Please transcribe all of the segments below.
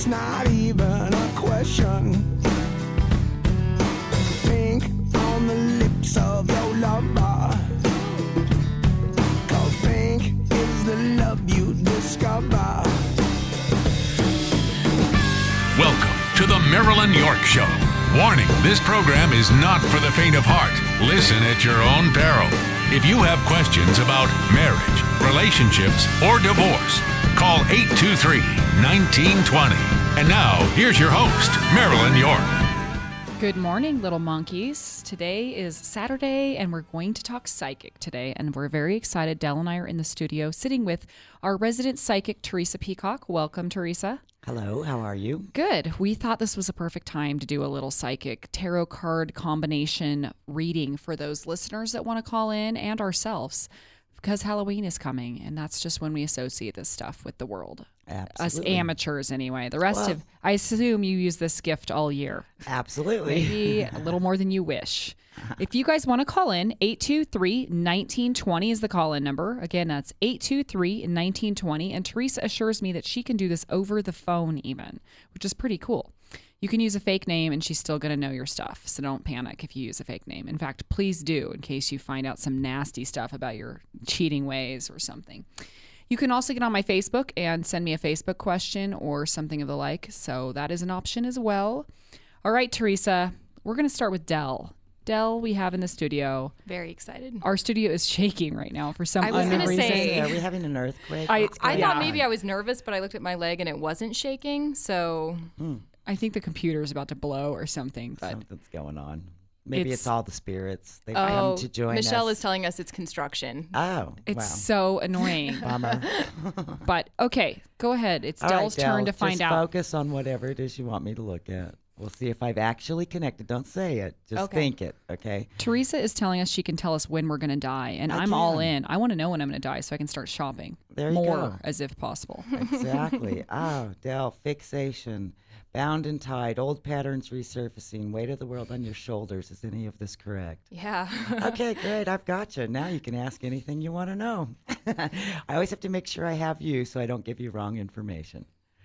It's not even a question. Pink on the lips of your lover. 'Cause pink is the love you discover. Welcome to the Marilyn York Show. Warning, this program is not for the faint of heart. Listen at your own peril. If you have questions about marriage, relationships, or divorce, call 823-1920. And now, here's your host, Marilyn York. Good morning, little monkeys. Today is Saturday, and we're going to talk psychic today, and we're very excited. Dell and I are in the studio sitting with our resident psychic, Teresa Peacock. Welcome, Teresa. Hello, how are you? Good. We thought this was a perfect time to do a little psychic tarot card combination reading for those listeners that want to call in and ourselves, because Halloween is coming, and that's just when we associate this stuff with the world. Absolutely. Us amateurs, anyway. The rest of, I assume you use this gift all year. Absolutely. Maybe a little more than you wish. If you guys want to call in, 823-1920 is the call-in number. Again, that's 823-1920. And Teresa assures me that she can do this over the phone even, which is pretty cool. You can use a fake name and she's still going to know your stuff. So don't panic if you use a fake name. In fact, please do in case you find out some nasty stuff about your cheating ways or something. You can also get on my Facebook and send me a Facebook question or something of the like. So that is an option as well. All right, Teresa, we're going to start with Dell. Dell, we have in the studio. Very excited. Our studio is shaking right now for some I was unknown gonna reason. say- Are we having an earthquake? I Yeah. thought maybe I was nervous, but I looked at my leg and it wasn't shaking. So I think the computer is about to blow or something. But Something's going on. Maybe it's all the spirits. They've oh, come to join Michelle us. is telling us it's construction. Oh, it's wow. so annoying. Bummer. But okay, go ahead. It's All right, Dell's turn to Del, find just out. Focus on whatever it is you want me to look at. We'll see if I've actually connected. Don't say it. Just Okay. think it, okay? Teresa is telling us she can tell us when we're going to die, and I I'm all can. in. I want to know when I'm going to die so I can start shopping There you more, go. as if possible. Exactly. Oh, Del, fixation, bound and tied, old patterns resurfacing, weight of the world on your shoulders. Is any of this correct? Yeah. Okay, great. I've got you. Now you can ask anything you want to know. I always have to make sure I have you so I don't give you wrong information.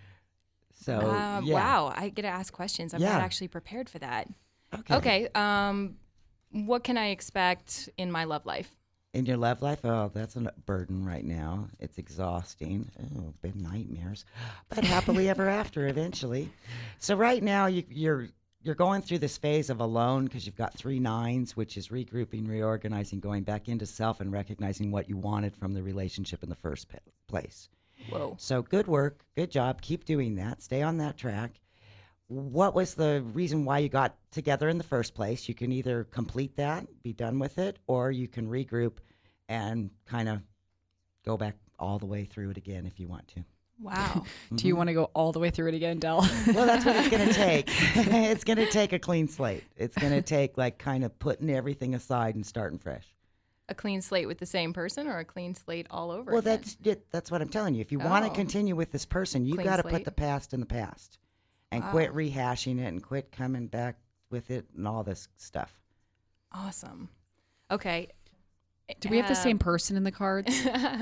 So, yeah. Wow. I get to ask questions. I'm Yeah. not actually prepared for that. Okay. Okay. What can I expect in my love life? In your love life, oh, that's a burden right now. It's exhausting. Oh, been nightmares. But happily ever after eventually. So right now you're going through this phase of alone because you've got 3 9s, which is regrouping, reorganizing, going back into self and recognizing what you wanted from the relationship in the first place. Whoa. So good work, good job. Keep doing that. Stay on that track. What was the reason why you got together in the first place? You can either complete that, be done with it, or you can regroup and kind of go back all the way through it again if you want to. Wow. Do you want to go all the way through it again, Dell? Well, that's what it's going to take. It's going to take a clean slate. It's going to take like kind of putting everything aside and starting fresh. A clean slate with the same person or a clean slate all over Well, again? that's what I'm telling you. If you want to Oh. continue with this person, you Clean got to put slate. the past in the past and quit rehashing it and quit coming back with it and all this stuff. Awesome. Okay. Do we have the same person in the cards?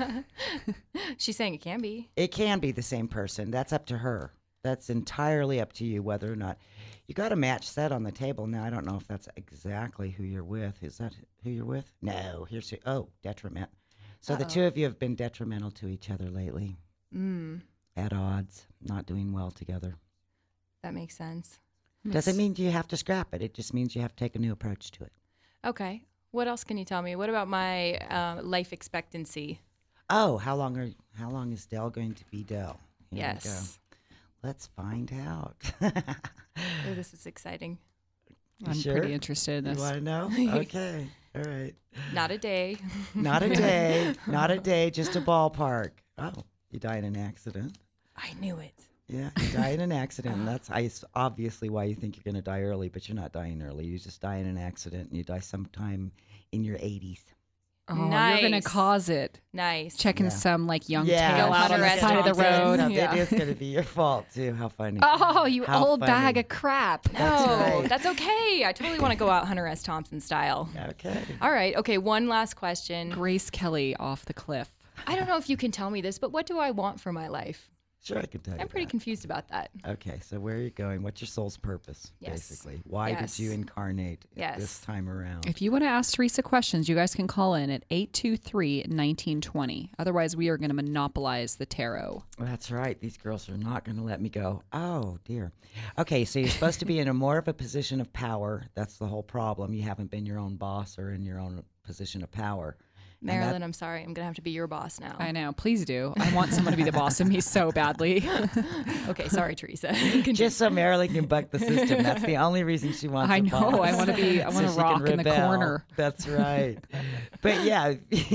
She's saying it can be. It can be the same person. That's up to her. That's entirely up to you whether or not. You got a match set on the table. Now, I don't know if that's exactly who you're with. Is that who you're with? No. Here's who. Oh, detriment. So the two of you have been detrimental to each other lately. At odds, not doing well together. That makes sense. Doesn't mean you have to scrap it. It just means you have to take a new approach to it. Okay. What else can you tell me? What about my life expectancy? Oh, how long is Dell going to be Dell? Here we go. Yes. Let's find out. Oh, this is exciting. I'm sure? pretty interested in You this. want to know? Okay. All right. Not a day. Not a day. Not a day. Just a ballpark. Oh, you die in an accident. I knew it. Yeah, you die in an accident. And that's obviously why you think you're going to die early, but you're not dying early. You just die in an accident, and you die sometime in your 80s. Oh, you're going to Nice. cause it. Nice. Checking Yeah. some like young Yeah, tail out on Hunter the S. side of the Thompson. road. No, Yeah. it is going to be your fault, too. How funny. Oh, you How old bag funny. of crap. No, right. that's okay. I totally want to go out Hunter S. Thompson style. Okay. All right. Okay. One last question. Grace Kelly off the cliff. I don't know if you can tell me this, but what do I want for my life? Sure, I can tell you. I'm pretty that. confused about that. Okay, so where are you going? What's your soul's purpose, Yes. basically? Why Yes. did you incarnate Yes. this time around? If you want to ask Teresa questions, you guys can call in at 823-1920. Otherwise, we are going to monopolize the tarot. That's right. These girls are not going to let me go. Oh, dear. Okay, so you're supposed to be in a more of a position of power. That's the whole problem. You haven't been your own boss or in your own position of power. And that- Marilyn, I'm sorry. I'm going to have to be your boss now. I know. Please do. I want someone to be the boss of me so badly. Okay, sorry, Teresa. Continue. just so Marilyn can buck the system. That's the only reason she wants I a know. boss. I want to be. I So want she to can rock in the rebel. corner. That's right. But yeah,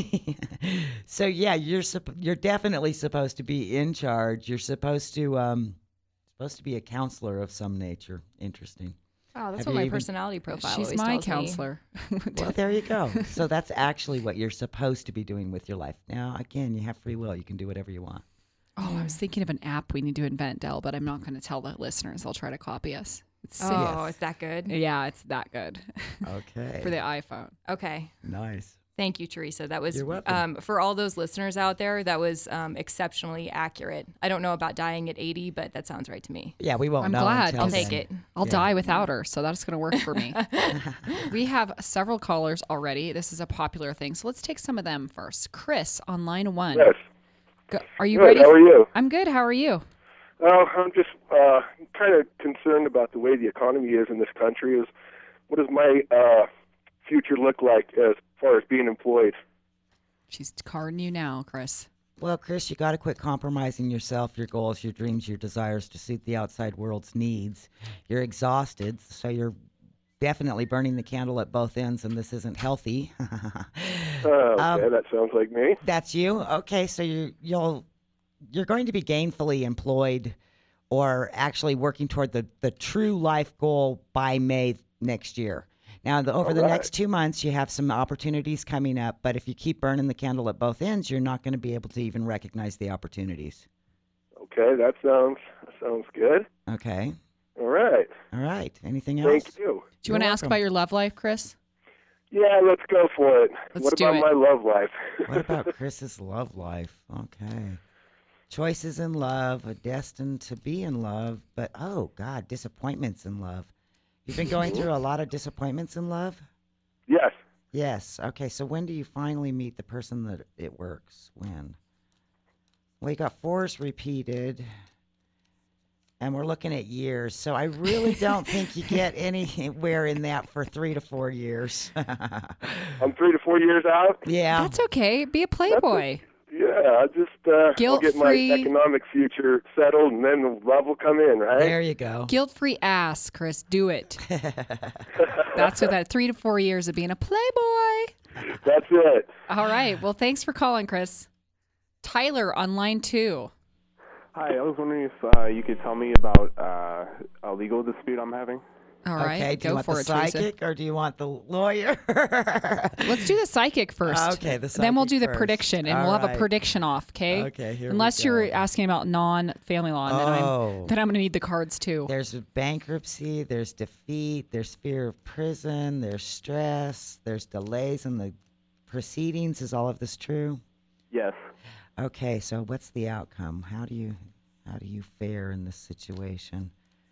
so yeah, you're definitely supposed to be in charge. You're supposed to be a counselor of some nature. Interesting. Wow, that's Have what you my even- personality profile She's always my tells me. counselor. Well, there you go. So that's actually what you're supposed to be doing with your life. Now, again, you have free will. You can do whatever you want. Oh, I was thinking of an app we need to invent, Del, but I'm not going to tell the listeners. They'll try to copy us. It's sick. Oh, it's that good? Yeah, it's that good Okay. for the iPhone. Okay. Nice. Thank you, Teresa. That was You're welcome. for all those listeners out there. That was exceptionally accurate. I don't know about dying at 80, but that sounds right to me. Yeah, we won't I'm know glad, until I'll I'll take then. it. I'll Yeah. die without her, so that's going to work for me. We have several callers already. This is a popular thing, so let's take some of them first. Chris on line 1. Yes. Are you Good. ready? How are you? I'm good. How are you? I'm just kind of concerned about the way the economy is in this country. What does my future look like as far as being employed? She's carding you now, Chris. Well, Chris, you got to quit compromising yourself, your goals, your dreams, your desires to suit the outside world's needs. You're exhausted, so you're definitely burning the candle at both ends, and this isn't healthy. Okay, that sounds like me. That's you. Okay, so you're going to be gainfully employed, or actually working toward the true life goal by May next year. Now, over the All next right. 2 months, you have some opportunities coming up, but if you keep burning the candle at both ends, you're not going to be able to even recognize the opportunities. Okay, that sounds good. Okay. All right. All right. Anything else? Thank you. Do you want to ask welcome. about your love life, Chris? Yeah, let's go for it. Let's what do about it. my love life? What about Chris's love life? Okay. Choices in love, destined to be in love, but oh God, disappointments in love. You've been going through a lot of disappointments in love? Yes. Yes. Okay, so when do you finally meet the person that it works? When? Well, you got 4s repeated, and we're looking at years. So I really don't think you get anywhere in that for 3 to 4 years. I'm 3 to 4 years out. Yeah. That's okay. Be a playboy. Yeah, I just I'll get my Guilt-free. economic future settled, and then the love will come in, right? There you go. Guilt-free ass, Chris. Do it. That's what that 3 to 4 years of being a playboy. That's it. All right. Well, thanks for calling, Chris. Tyler on line 2. Hi, I was wondering if you could tell me about a legal dispute I'm having. All right. Okay, do you Go want for the it, Teresa. psychic or do you want the lawyer? Let's do the psychic first. Okay, the Then we'll psychic do the first. prediction, and All we'll have right. a prediction off, okay? Okay, here we Unless you're go. asking about non-family law, and Oh. then I'm going to need the cards too. There's bankruptcy, there's defeat, there's fear of prison, there's stress, there's delays in the proceedings. Is all of this true? Yes. Okay, so what's the outcome? How do you fare in this situation?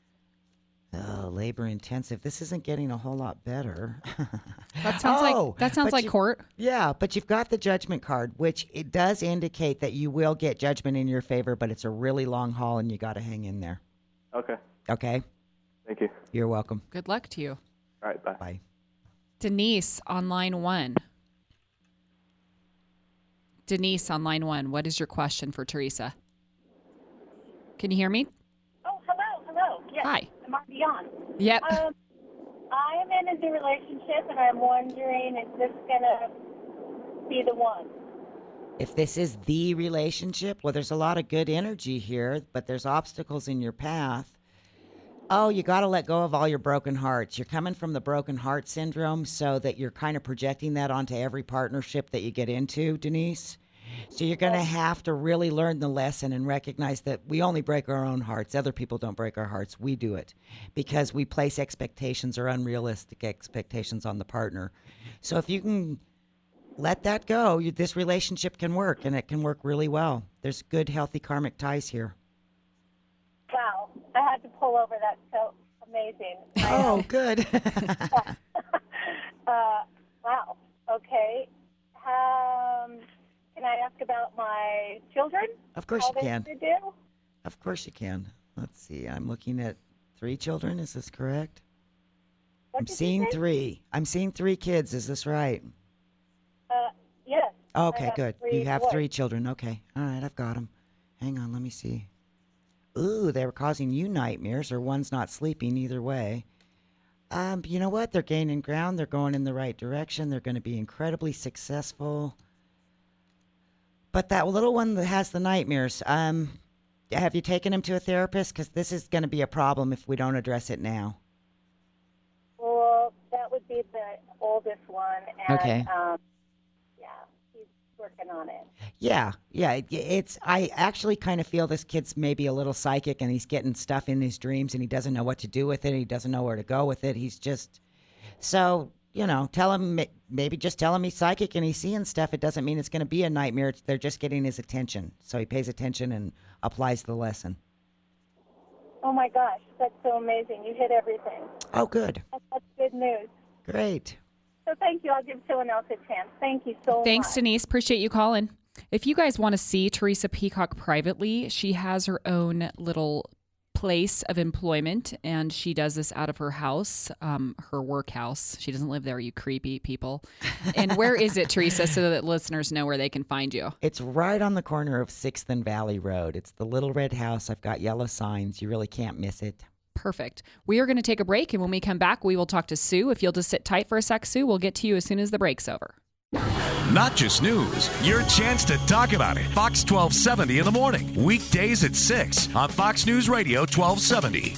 Oh, labor intensive. This isn't getting a whole lot better. That sounds but like you- court. Yeah, but you've got the judgment card, which it does indicate that you will get judgment in your favor, but it's a really long haul and you got to hang in there. Okay. Okay? Thank you. You're welcome. Good luck to you. All right, bye. Bye. Denise on line 1. Denise on line 1. What is your question for Teresa? Can you hear me? Oh, hello. Yes. Hi. I'm already on. Yep. I am in a new relationship, and I'm wondering, is this going to be the one? If this is the relationship, well, there's a lot of good energy here, but there's obstacles in your path. Oh, you got to let go of all your broken hearts. You're coming from the broken heart syndrome, so that you're kind of projecting that onto every partnership that you get into, Denise. So you're going to have to really learn the lesson and recognize that we only break our own hearts. Other people don't break our hearts. We do it because we place expectations or unrealistic expectations on the partner. So if you can let that go, this relationship can work, and it can work really well. There's good, healthy karmic ties here. I had to pull over. That's so amazing. Oh, good. Wow. Okay. Can I ask about my children? Of course How you they can. should do? Of course you can. Let's see. I'm looking at 3 children. Is this correct? What I'm did you seeing say? 3. I'm seeing 3 kids. Is this right? Yes. Okay, I have good. 3 You have boys. 3 children. Okay. All right, I've got them. Hang on, let me see. Ooh, they were causing you nightmares, or one's not sleeping either way. You know what? They're gaining ground. They're going in the right direction. They're going to be incredibly successful. But that little one that has the nightmares, have you taken him to a therapist? Because this is going to be a problem if we don't address it now. Well, that would be the oldest one. And, Okay. yeah, he's working on it. Yeah. It's. I actually kind of feel this kid's maybe a little psychic, and he's getting stuff in his dreams, and he doesn't know what to do with it. He doesn't know where to go with it. He's just so. Tell him, maybe just tell him he's psychic and he's seeing stuff. It doesn't mean it's going to be a nightmare. They're just getting his attention. So he pays attention and applies the lesson. Oh, my gosh. That's so amazing. You hit everything. Oh, good. That's good news. Great. So thank you. I'll give someone else a chance. Thank you so much. Thanks, Denise. Appreciate you calling. If you guys want to see Teresa Peacock privately, she has her own little place of employment, and she does this out of her house, her work house. She doesn't live there, you creepy people. And where is it, Teresa, so that listeners know where they can find you? It's right on the corner of 6th and Valley Road. It's the little red house. I've got yellow signs. You really can't miss it. Perfect. We are going to take a break, and when we come back, we will talk to Sue. If you'll just sit tight for a sec, Sue, we'll get to you as soon as the break's over. Not just news, your chance to talk about it. Fox 1270 in the morning. Weekdays at 6 on Fox News Radio 1270.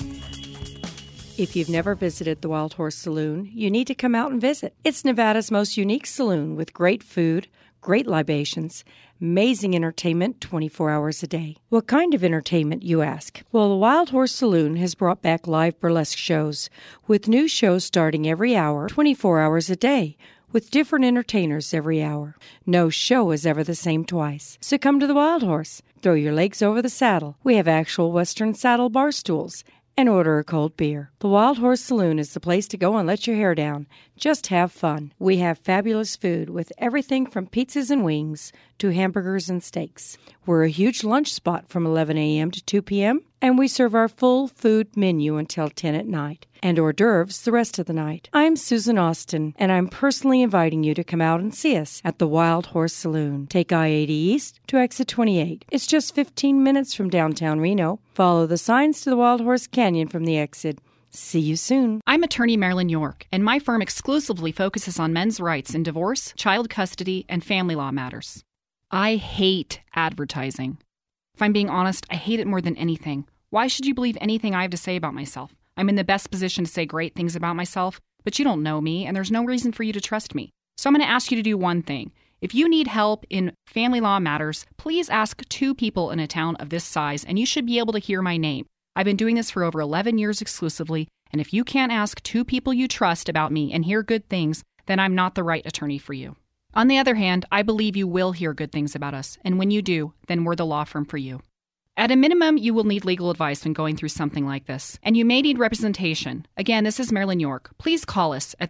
If you've never visited the Wild Horse Saloon, you need to come out and visit. It's Nevada's most unique saloon with great food, great libations, amazing entertainment 24 hours a day. What kind of entertainment, you ask? Well, the Wild Horse Saloon has brought back live burlesque shows, with new shows starting every hour, 24 hours a day, with different entertainers every hour. No show is ever the same twice. So come to the Wild Horse. Throw your legs over the saddle. We have actual Western saddle bar stools. And order a cold beer. The Wild Horse Saloon is the place to go and let your hair down. Just have fun. We have fabulous food with everything from pizzas and wings to hamburgers and steaks. We're a huge lunch spot from 11 a.m. to 2 p.m. And we serve our full food menu until 10 at night. And hors d'oeuvres the rest of the night. I'm Susan Austin, and I'm personally inviting you to come out and see us at the Wild Horse Saloon. Take I-80 East to exit 28. It's just 15 minutes from downtown Reno. Follow the signs to the Wild Horse Canyon from the exit. See you soon. I'm attorney Marilyn York, and my firm exclusively focuses on men's rights in divorce, child custody, and family law matters. I hate advertising. If I'm being honest, I hate it more than anything. Why should you believe anything I have to say about myself? I'm in the best position to say great things about myself, but you don't know me, and there's no reason for you to trust me. So I'm going to ask you to do one thing. If you need help in family law matters, please ask 2 people in a town of this size, and you should be able to hear my name. I've been doing this for over 11 years exclusively, and if you can't ask 2 people you trust about me and hear good things, then I'm not the right attorney for you. On the other hand, I believe you will hear good things about us, and when you do, then we're the law firm for you. At a minimum, you will need legal advice when going through something like this, and you may need representation. Again, this is Marilyn York. Please call us at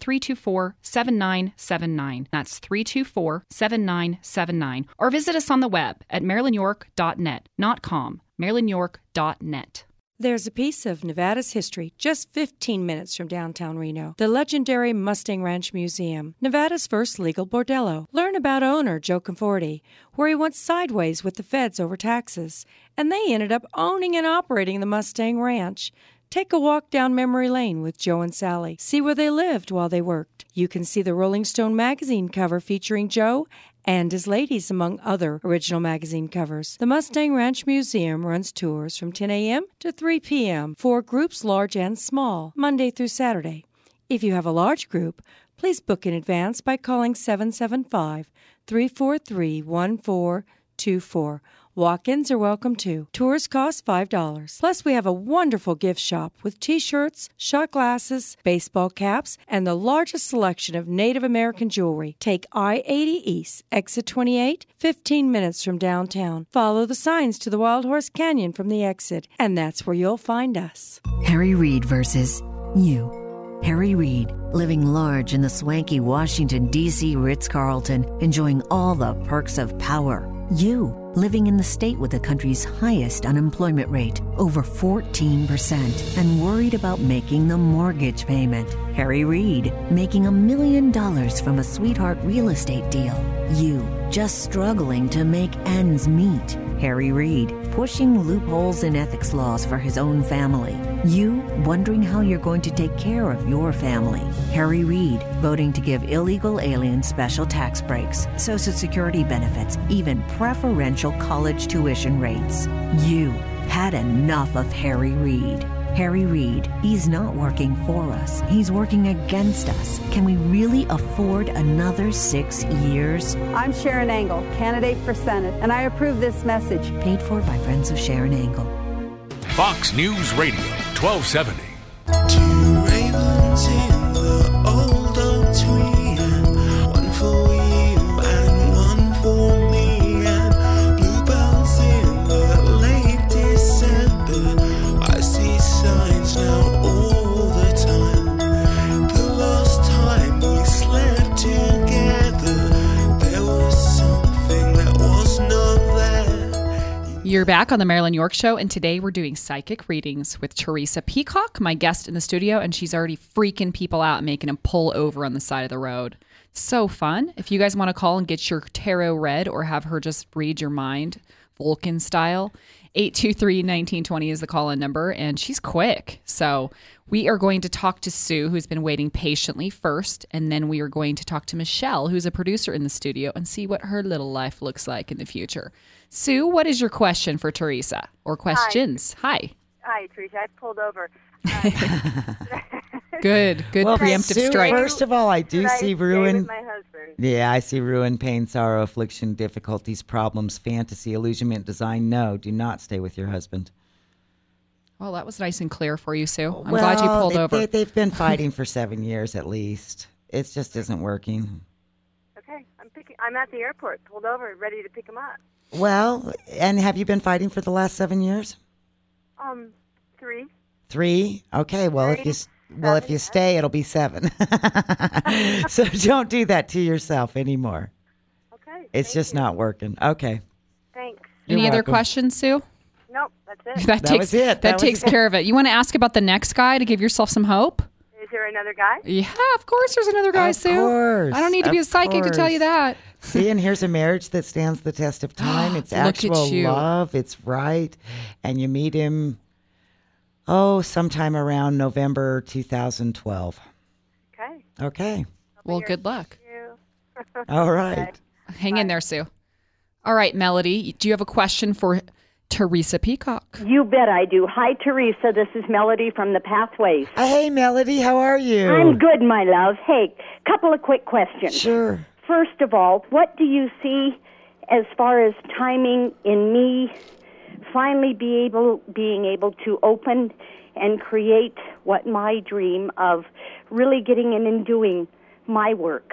324-7979. That's 324-7979. Or visit us on the web at marilynyork.net, not com, marilynyork.net. There's a piece of Nevada's history just 15 minutes from downtown Reno. The legendary Mustang Ranch Museum, Nevada's first legal bordello. Learn about owner Joe Conforti, where he went sideways with the feds over taxes, and they ended up owning and operating the Mustang Ranch. Take a walk down memory lane with Joe and Sally. See where they lived while they worked. You can see the Rolling Stone magazine cover featuring Joe and his ladies, among other original magazine covers. The Mustang Ranch Museum runs tours from 10 a.m. to 3 p.m. for groups large and small, Monday through Saturday. If you have a large group, please book in advance by calling 775-343-1424. Walk-ins are welcome too. Tours cost $5. Plus, we have a wonderful gift shop with t-shirts, shot glasses, baseball caps, and the largest selection of Native American jewelry. Take I-80 East, exit 28, 15 minutes from downtown. Follow the signs to the Wild Horse Canyon from the exit, and that's where you'll find us. Harry Reid versus you. Harry Reid, living large in the swanky Washington, D.C. Ritz-Carlton, enjoying all the perks of power. You, living in the state with the country's highest unemployment rate, over 14%, and worried about making the mortgage payment. Harry Reid, making $1 million from a sweetheart real estate deal. You, just struggling to make ends meet. Harry Reid, pushing loopholes in ethics laws for his own family. You, wondering how you're going to take care of your family. Harry Reid, voting to give illegal aliens special tax breaks, Social Security benefits, even preferential college tuition rates. You had enough of Harry Reid. Harry Reid, he's not working for us. He's working against us. Can we really afford another 6 years? I'm Sharon Angle, candidate for Senate, and I approve this message. Paid for by Friends of Sharon Angle. Fox News Radio, 1270. Two ravens in the old oak tree, one for you and one for me, and bluebells in the late December. I see signs now all the time. The last time we slept together, there was something that was not there. You're back on the Marilyn York Show, and today we're doing psychic readings with Teresa Peacock, my guest in the studio, and she's already freaking people out, making them pull over on the side of the road. So fun. If you guys want to call and get your tarot read or have her just read your mind, Vulcan style, 823-1920 is the call-in number, and she's quick. So we are going to talk to Sue, who's been waiting patiently first, and then we are going to talk to Michelle, who's a producer in the studio, and see what her little life looks like in the future. Sue, what is your question for Teresa? Or questions? Hi. Hi, Teresa. I pulled over. Good Well, preemptive Sue, strike. First of all, I do see ruin. With my husband. Yeah, I see ruin, pain, sorrow, affliction, difficulties, problems, fantasy, illusionment, design. No, do not stay with your husband. Well, that was nice and clear for you, Sue. I'm glad you pulled over. They've been fighting for 7 years at least. It just isn't working. Okay, I'm at the airport, pulled over, ready to pick him up. Well, and have you been fighting for the last 7 years? 3. 3? Okay, well, if you stay, it'll be 7. So don't do that to yourself anymore. Okay. It's just not working. Okay. Thanks. Any other questions, Sue? Nope, that's it. That was it. That takes care of it. You want to ask about the next guy to give yourself some hope? Is there another guy? Yeah, of course there's another guy, Sue. Of course. I don't need to be a psychic to tell you that. See, and here's a marriage that stands the test of time. It's Look at actual you. love. It's right. And you meet him, sometime around November 2012. Okay. Okay. Well, good luck. All right. Hang in there, Sue. All right, Melody, do you have a question for Teresa Peacock? You bet I do. Hi, Teresa. This is Melody from the Pathways. Hey, Melody. How are you? I'm good, my love. Hey, couple of quick questions. Sure. First of all, what do you see as far as timing in me finally being able to open and create what my dream of really getting in and doing my work?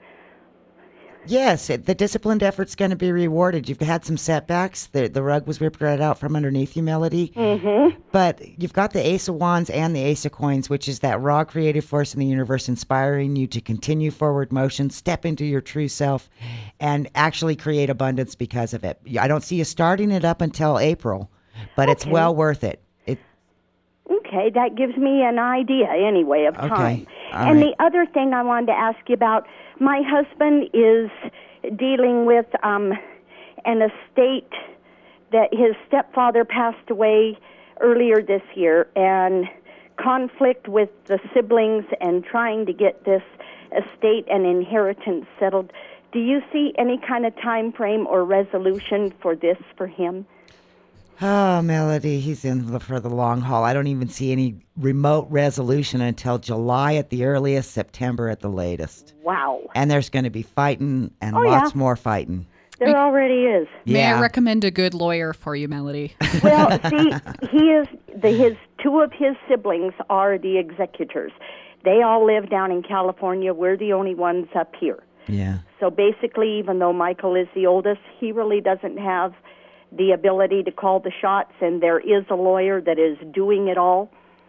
Yes, the disciplined effort's going to be rewarded. You've had some setbacks. The rug was ripped right out from underneath you, Melody. Mm-hmm. But you've got the Ace of Wands and the Ace of Coins, which is that raw creative force in the universe inspiring you to continue forward motion, step into your true self, and actually create abundance because of it. I don't see you starting it up until April, but it's well worth it. Okay, that gives me an idea anyway of time. All and right. the other thing I wanted to ask you about, my husband is dealing with an estate that his stepfather passed away earlier this year, and conflict with the siblings and trying to get this estate and inheritance settled. Do you see any kind of time frame or resolution for this for him? Oh, Melody, he's in for the long haul. I don't even see any remote resolution until July at the earliest, September at the latest. Wow. And there's going to be fighting and lots more fighting. There already is. May I recommend a good lawyer for you, Melody? Well, see, two of his siblings are the executors. They all live down in California. We're the only ones up here. Yeah. So basically, even though Michael is the oldest, he really doesn't have the ability to call the shots, and there is a lawyer that is doing it all.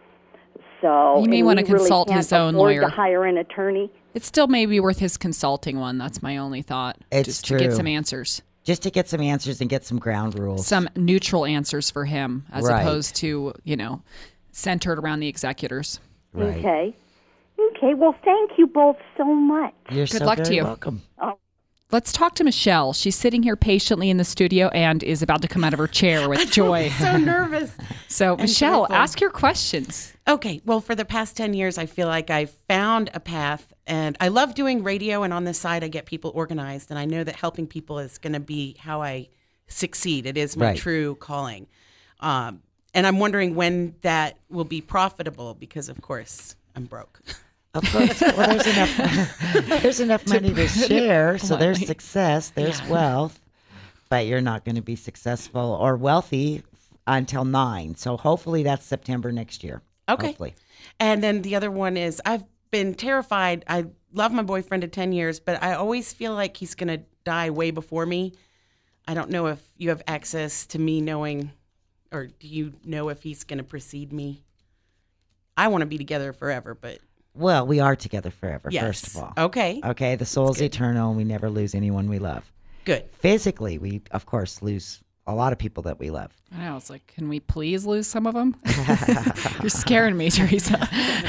So He may want to consult his own lawyer. To hire an attorney. It still may be worth his consulting one. That's my only thought. It's just true. to get some answers. Just to get some answers and get some ground rules. Some neutral answers for him as Right. opposed to, centered around the executors. Right. Okay, well, thank you both so much. You're Good so luck very to you. welcome. Oh. Let's talk to Michelle. She's sitting here patiently in the studio and is about to come out of her chair with joy. So nervous. So, Michelle, joyful. ask your questions. Okay. Well, for the past 10 years, I feel like I've found a path, and I love doing radio, and on this side, I get people organized, and I know that helping people is going to be how I succeed. It is my Right. true calling. And I'm wondering when that will be profitable because, of course, I'm broke. Of course. Well, there's enough money to share, so there's success, there's wealth, but you're not going to be successful or wealthy until 9. So hopefully that's September next year. Okay. Hopefully. And then the other one is I've been terrified. I love my boyfriend of 10 years, but I always feel like he's going to die way before me. I don't know if you have access to me knowing, or do you know if he's going to precede me? I want to be together forever, but... Well, we are together forever, Yes. first of all. Okay. Okay, the soul's eternal, and we never lose anyone we love. Good. Physically, we, of course, lose a lot of people that we love. I know. It's like, can we please lose some of them? You're scaring me, Teresa.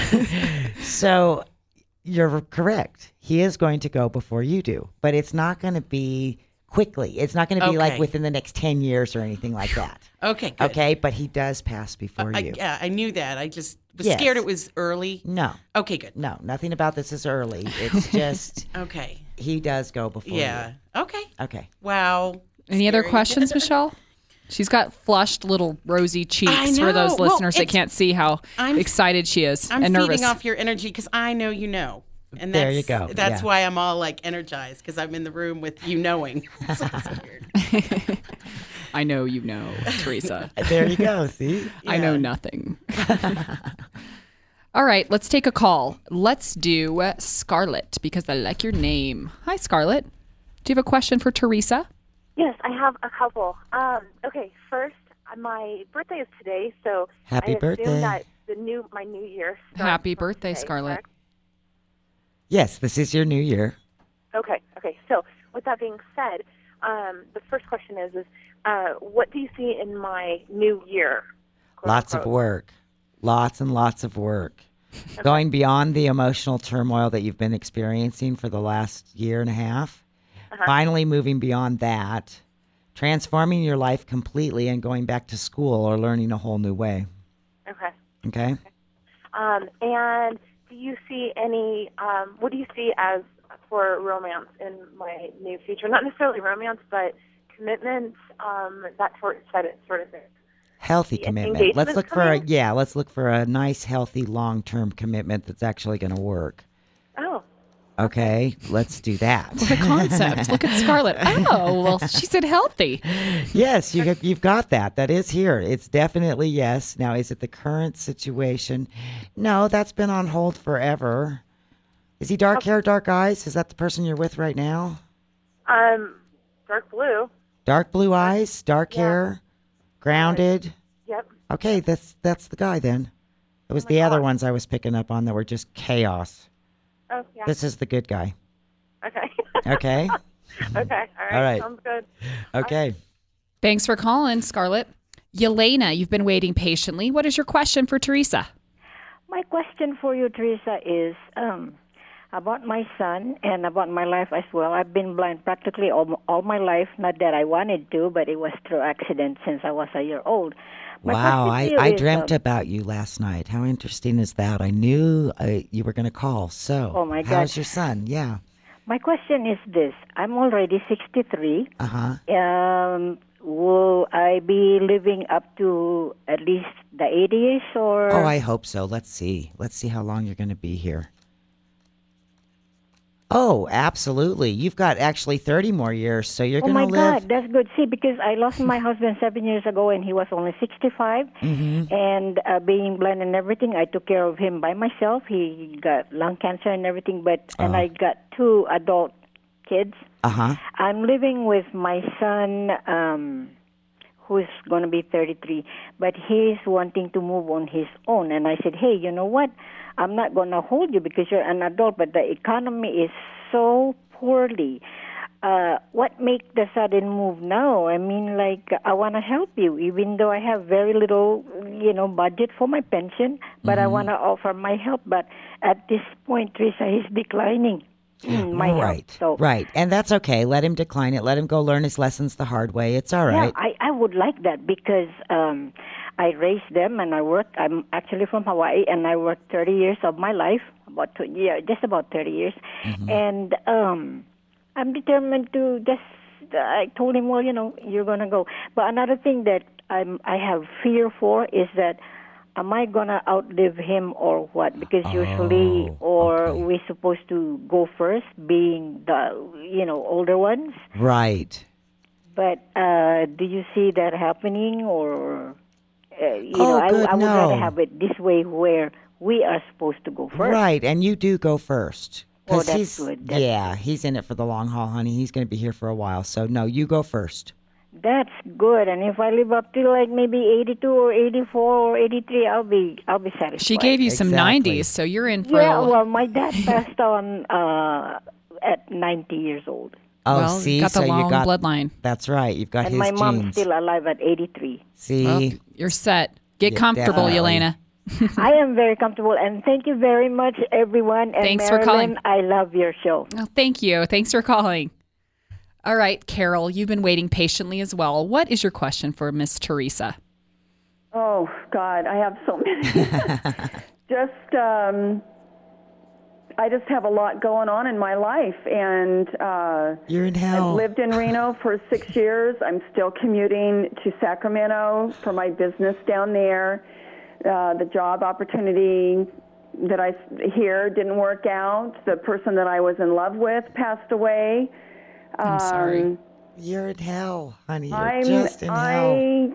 So you're correct. He is going to go before you do, but it's not going to be quickly. It's not going to be like Okay. within the next 10 years or anything like that. Okay, good. Okay, but he does pass before you. Yeah, I knew that. I just was Yes. scared it was early. No. Okay, good. No, nothing about this is early. It's just Okay. he does go before Yeah. you. Okay. Okay. Wow. Any other Scary. questions, Michelle? She's got flushed little rosy cheeks I for those know. Well, listeners that it's- can't see how I'm- excited she is I'm and nervous. feeding off your energy because I know you know. And There that's, you go. That's Yeah. why I'm all like energized because I'm in the room with you knowing. So it's weird. I know you know, Teresa. There you go. See? I know nothing. All right, let's take a call. Let's do Scarlett because I like your name. Hi, Scarlett. Do you have a question for Teresa? Yes, I have a couple. Okay, first, my birthday is today, so Happy I assume birthday. that my new year starts Happy from birthday, today, Scarlett. correct? Yes, this is your new year. Okay. So with that being said, the first question is what do you see in my new year? quote Lots of unquote? work. Lots and lots of work. Going beyond the emotional turmoil that you've been experiencing for the last year and a half. Finally moving beyond that. Transforming your life completely and going back to school or learning a whole new way. Okay. Okay? And do you see any, what do you see as for romance in my new future? Not necessarily romance, but commitments, that sort of thing. Healthy The commitment. engagement Let's look for a nice, healthy, long-term commitment that's actually going to work. Oh. Okay, let's do that. What a concept. Look at Scarlett. Oh, well, she said healthy. Yes, you've got that. That is here. It's definitely yes. Now, is it the current situation? No, that's been on hold forever. Is he dark hair, dark eyes? Is that the person you're with right now? Dark blue. Dark blue eyes, dark hair, grounded. Yep. Okay, that's the guy then. It was the other ones I was picking up on that were just chaos. Oh, yeah. This is the good guy. Okay. Okay? Okay. All right. Sounds good. Okay. Thanks for calling, Scarlett. Yelena, you've been waiting patiently. What is your question for Teresa? My question for you, Teresa, is about my son and about my life as well. I've been blind practically all my life. Not that I wanted to, but it was through accident since I was a year old. My Wow, question to I you is, dreamt about you last night. How interesting is that? I knew you were going to call. So, Oh, my God. how's your son? Yeah. My question is this. I'm already 63. Uh-huh. Will I be living up to at least the 80s or? Oh, I hope so. Let's see. Let's see how long you're going to be here. Oh, absolutely. You've got actually 30 more years, so you're Oh going to my live. God, that's good. See, because I lost my husband 7 years ago, and he was only 65. Mm-hmm. And being blind and everything, I took care of him by myself. He got lung cancer and everything, and I got 2 adult kids. Uh-huh. I'm living with my son, who's going to be 33, but he's wanting to move on his own. And I said, hey, you know what? I'm not going to hold you because you're an adult, but the economy is so poorly. What make the sudden move now? I mean, like, I want to help you, even though I have very little, budget for my pension, but I want to offer my help. But at this point, Teresa, he's declining my help. So, Right. And that's okay. Let him decline it. Let him go learn his lessons the hard way. It's all right. Yeah, I would like that because I raised them and I worked. I'm actually from Hawaii and I worked 30 years of my life, just about 30 years. Mm-hmm. And I'm determined to I told him, well, you're going to go. But another thing that I have fear for is that am I going to outlive him or what? Because usually, we're supposed to go first, being the, older ones. Right. But do you see that happening or... I would no. rather have it this way where we are supposed to go first. Right, and you do go first. Oh, that's he's, good. He's in it for the long haul, honey. He's going to be here for a while. So, no, you go first. That's good. And if I live up to like maybe 82 or 84 or 83, I'll be satisfied. She gave you some 90s, so you're in for well, my dad passed on at 90 years old. Oh, well, see, got the so long you got bloodline. That's right. You've got and his my genes. mom's still alive at 83. See, well, you're set. Get Yeah, comfortable, definitely. Yelena. I am very comfortable, and thank you very much, everyone. And Thanks for Marilyn, calling. I love your show. Oh, thank you. Thanks for calling. All right, Carol, you've been waiting patiently as well. What is your question for Miss Teresa? Oh, God, I have so many. I just have a lot going on in my life, and you're in hell. I've lived in Reno for 6 years. I'm still commuting to Sacramento for my business down there. The job opportunity that I here didn't work out. The person that I was in love with passed away. I'm sorry. You're in hell, honey. You're just in hell.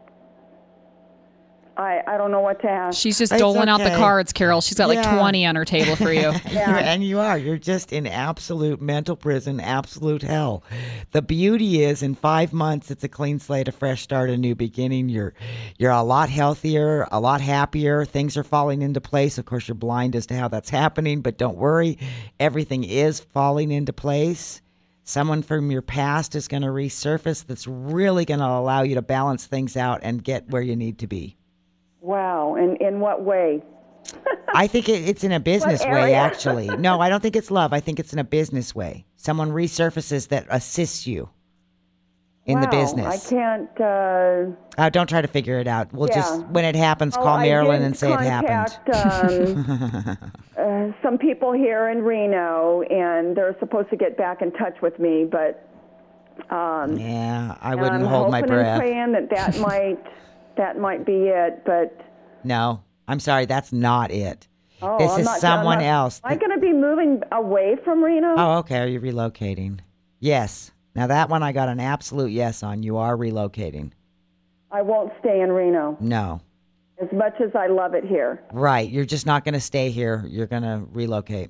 I don't know what to ask. She's just doling out the cards, Carol. She's got like Yeah. 20 on her table for you. And you are. You're just in absolute mental prison, absolute hell. The beauty is in 5 months, it's a clean slate, a fresh start, a new beginning. You're a lot healthier, a lot happier. Things are falling into place. Of course, you're blind as to how that's happening, but don't worry. Everything is falling into place. Someone from your past is going to resurface that's really going to allow you to balance things out and get where you need to be. Wow. And in what way? I think it's in a business What way, area? actually. No, I don't think it's love. I think it's in a business way. Someone resurfaces that assists you in the business. I can't... Don't try to figure it out. We'll just, when it happens, Oh, call I Marilyn did and say it happened. contact, some people here in Reno, and they're supposed to get back in touch with me, but... Yeah, I and wouldn't I'm hold my hoping breath. and praying that might be it, but... No, I'm sorry, that's not it. Oh, this I'm is not- someone I'm not- else. Am I going to be moving away from Reno? Oh, okay. Are you relocating? Yes. Now that one I got an absolute yes on. You are relocating. I won't stay in Reno. No. As much as I love it here. Right. You're just not going to stay here. You're going to relocate.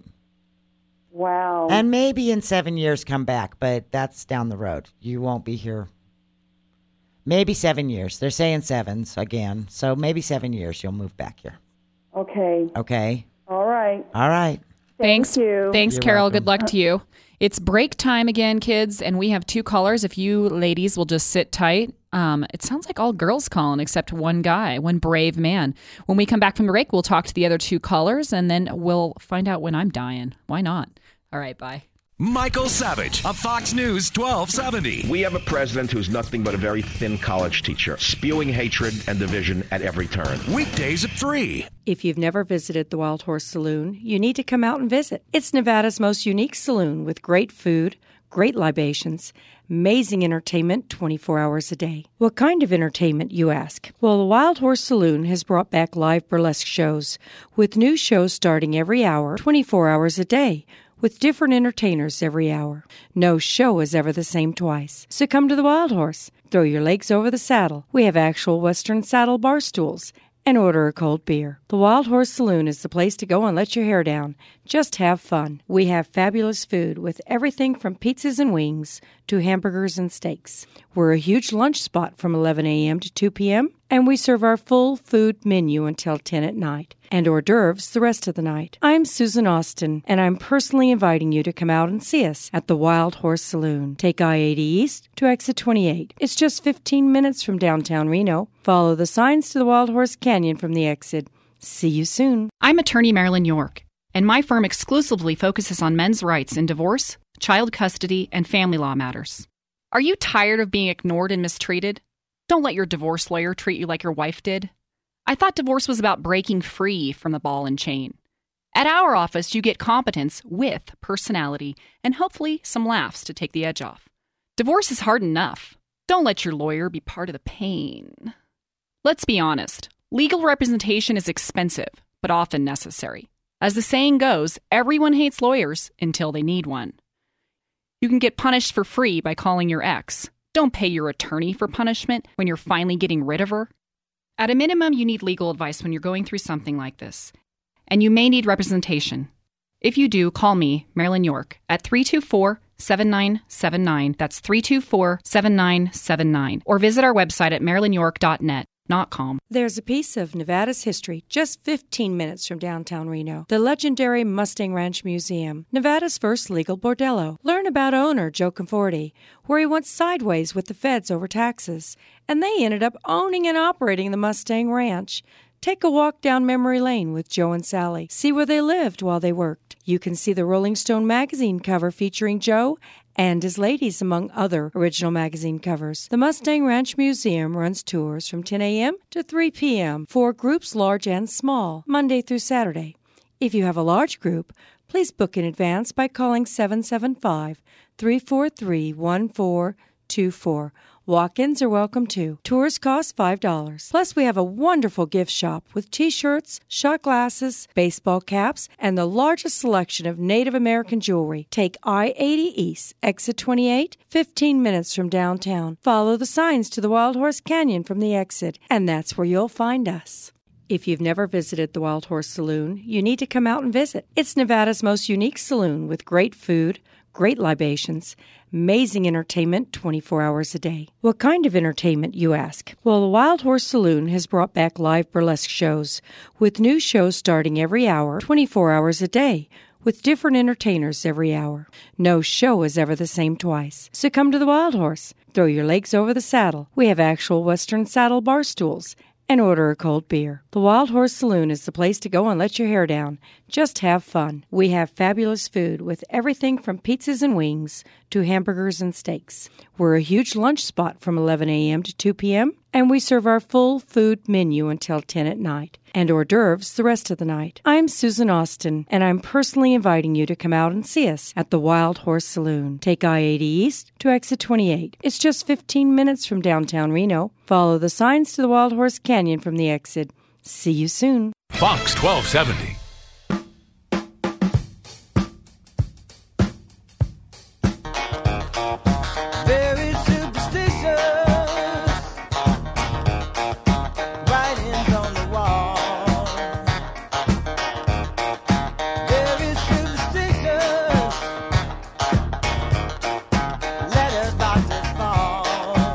Wow. And maybe in 7 years come back, but that's down the road. You won't be here. Maybe 7 years. They're saying 7s again. So maybe 7 years you'll move back here. Okay. Okay. All right. All right. Thanks. you. Thanks, You're Carol. welcome. Good luck to you. It's break time again, kids, and we have 2 callers. If you ladies will just sit tight. It sounds like all girls calling except one guy, one brave man. When we come back from the break, we'll talk to the other 2 callers, and then we'll find out when I'm dying. Why not? All right, bye. Michael Savage of Fox News 1270. We have a president who's nothing but a very thin college teacher, spewing hatred and division at every turn. Weekdays at 3. If you've never visited the Wild Horse Saloon, you need to come out and visit. It's Nevada's most unique saloon with great food, great libations, amazing entertainment 24 hours a day. What kind of entertainment, you ask? Well, the Wild Horse Saloon has brought back live burlesque shows with new shows starting every hour, 24 hours a day. with different entertainers every hour. No show is ever the same twice. So come to the Wild Horse. Throw your legs over the saddle. We have actual Western saddle bar stools. And order a cold beer. The Wild Horse Saloon is the place to go and let your hair down. Just have fun. We have fabulous food with everything from pizzas and wings to hamburgers and steaks. We're a huge lunch spot from 11 a.m. to 2 p.m. and we serve our full food menu until 10 at night and hors d'oeuvres the rest of the night. I'm Susan Austin, and I'm personally inviting you to come out and see us at the Wild Horse Saloon. Take I-80 East to exit 28. It's just 15 minutes from downtown Reno. Follow the signs to the Wild Horse Canyon from the exit. See you soon. I'm attorney Marilyn York, and my firm exclusively focuses on men's rights in divorce, child custody, and family law matters. Are you tired of being ignored and mistreated? Don't let your divorce lawyer treat you like your wife did. I thought divorce was about breaking free from the ball and chain. At our office, you get competence with personality and hopefully some laughs to take the edge off. Divorce is hard enough. Don't let your lawyer be part of the pain. Let's be honest. Legal representation is expensive, but often necessary. As the saying goes, everyone hates lawyers until they need one. You can get punished for free by calling your ex. Don't pay your attorney for punishment when you're finally getting rid of her. At a minimum, you need legal advice when you're going through something like this. And you may need representation. If you do, call me, Marilyn York, at 324-7979. That's 324-7979. Or visit our website at marilynyork.net. Not calm. There's a piece of Nevada's history just 15 minutes from downtown Reno. The legendary Mustang Ranch Museum, Nevada's first legal bordello. Learn about owner Joe Conforti, where he went sideways with the feds over taxes, and they ended up owning and operating the Mustang Ranch. Take a walk down memory lane with Joe and Sally. See where they lived while they worked. You can see the Rolling Stone magazine cover featuring Joe and his ladies, among other original magazine covers. The Mustang Ranch Museum runs tours from 10 a.m. to 3 p.m. for groups large and small, Monday through Saturday. If you have a large group, please book in advance by calling 775-343-1424. Walk-ins are welcome too. Tours cost $5. Plus, we have a wonderful gift shop with T-shirts, shot glasses, baseball caps, and the largest selection of Native American jewelry. Take I-80 East, exit 28, 15 minutes from downtown. Follow the signs to the Wild Horse Canyon from the exit, and that's where you'll find us. If you've never visited the Wild Horse Saloon, you need to come out and visit. It's Nevada's most unique saloon with great food, great libations, amazing entertainment 24 hours a day. What kind of entertainment, you ask? Well, the Wild Horse Saloon has brought back live burlesque shows, with new shows starting every hour, 24 hours a day, with different entertainers every hour. No show is ever the same twice. So come to the Wild Horse. Throw your legs over the saddle. We have actual Western saddle bar stools. And order a cold beer. The Wild Horse Saloon is the place to go and let your hair down. Just have fun. We have fabulous food with everything from pizzas and wings to hamburgers and steaks. We're a huge lunch spot from 11 a.m. to 2 p.m. and we serve our full food menu until 10 at night and hors d'oeuvres the rest of the night. I'm Susan Austin, and I'm personally inviting you to come out and see us at the Wild Horse Saloon. Take I-80 East to exit 28. It's just 15 minutes from downtown Reno. Follow the signs to the Wild Horse Canyon from the exit. See you soon. Fox 1270. Very superstitious. Writings on the wall. Very superstitious. Letters about to fall.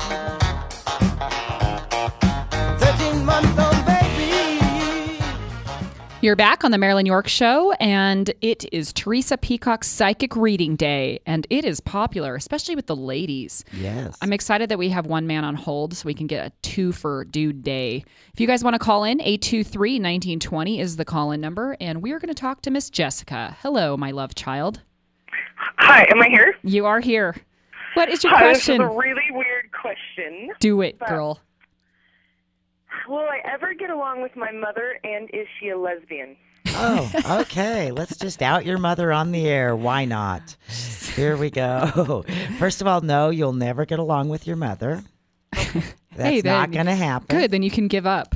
13-month-old baby. You're back on the Marilyn York Show, and it is Teresa Peacock's Psychic Reading Day, and it is popular, especially with the ladies. Yes. I'm excited that we have one man on hold so we can get a 2 for Dude Day. If you guys want to call in, 823-1920 is the call-in number, and we are going to talk to Miss Jessica. Hello, my love child. Hi, am I here? You are here. What is your Hi, question? This is a really weird question. Do it, but girl. Will I ever get along with my mother, and is she a lesbian? Oh, okay. Let's just out your mother on the air. Why not? Here we go. First of all, no, you'll never get along with your mother. That's Hey, not then- going to happen. Good, then you can give up.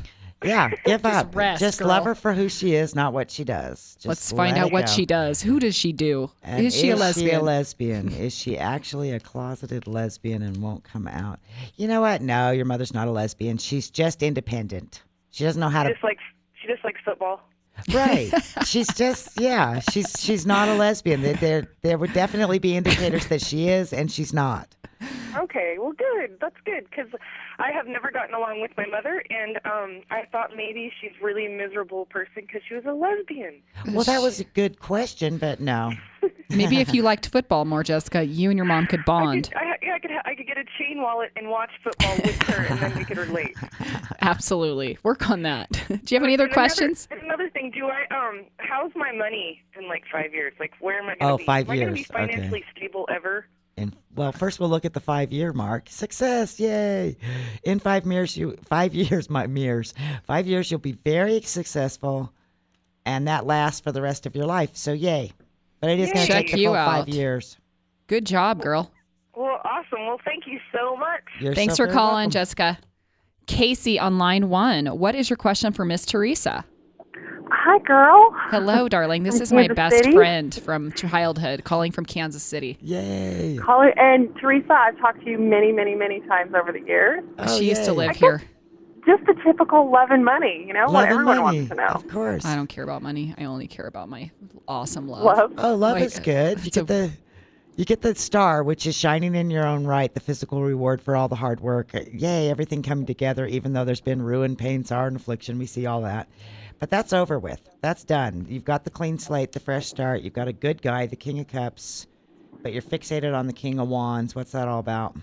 Yeah, give up. rest, Just girl. love her for who she is, not what she does. Just Let's find let out it what go. she does. Who does she do? And Is she a lesbian? Is she actually a closeted lesbian and won't come out? You know what? No, your mother's not a lesbian. She's just independent. She doesn't know how to. She just likes football. Right. She's just She's not a lesbian. There would definitely be indicators that she is, and she's not. Okay, well, good. That's good because I have never gotten along with my mother, and I thought maybe she's really a miserable person because she was a lesbian. Well, that was a good question, but no. Maybe if you liked football more, Jessica, you and your mom could bond. I could get a chain wallet and watch football with her, and then we could relate. Absolutely. Work on that. Do you have any other questions? Another thing, how's my money in like 5 years? Like, where am I going to be? 5 Am I going to be years, financially okay. stable ever? And well, first we'll look at the 5-year mark. Success, yay! In 5 years, 5 years, you'll be very successful, and that lasts for the rest of your life. So yay! But it is going to Check take the you full out. 5 years. Good job, girl. Well, awesome. Well, thank you so much. Thanks for calling, Jessica. Casey on line 1. What is your question for Miss Teresa? Hi, girl. Hello, darling. This From is my Kansas best City? friend from childhood calling from Kansas City. Yay. And Teresa, I've talked to you many, many, many times over the years. She used to live here. Just the typical love and money, what Love and everyone money, wants to know. of course. I don't care about money. I only care about my awesome love. Love. Oh, love Like, is good. You get the star, which is shining in your own right, the physical reward for all the hard work. Yay, everything coming together, even though there's been ruin, pain, sorrow, and affliction. We see all that. But that's over with. That's done. You've got the clean slate, the fresh start. You've got a good guy, the King of Cups, but you're fixated on the King of Wands. What's that all about?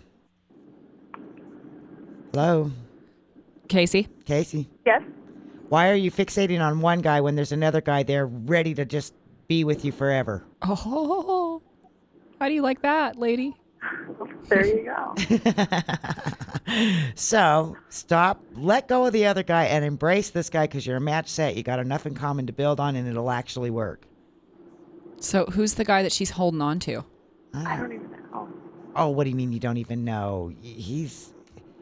Hello? Casey? Casey? Yes? Why are you fixating on one guy when there's another guy there ready to just be with you forever? Oh, how do you like that, lady? There you go. So stop, let go of the other guy and embrace this guy because you're a match set. You got enough in common to build on and it'll actually work. So who's the guy that she's holding on to? I don't even know. Oh, what do you mean you don't even know? He's...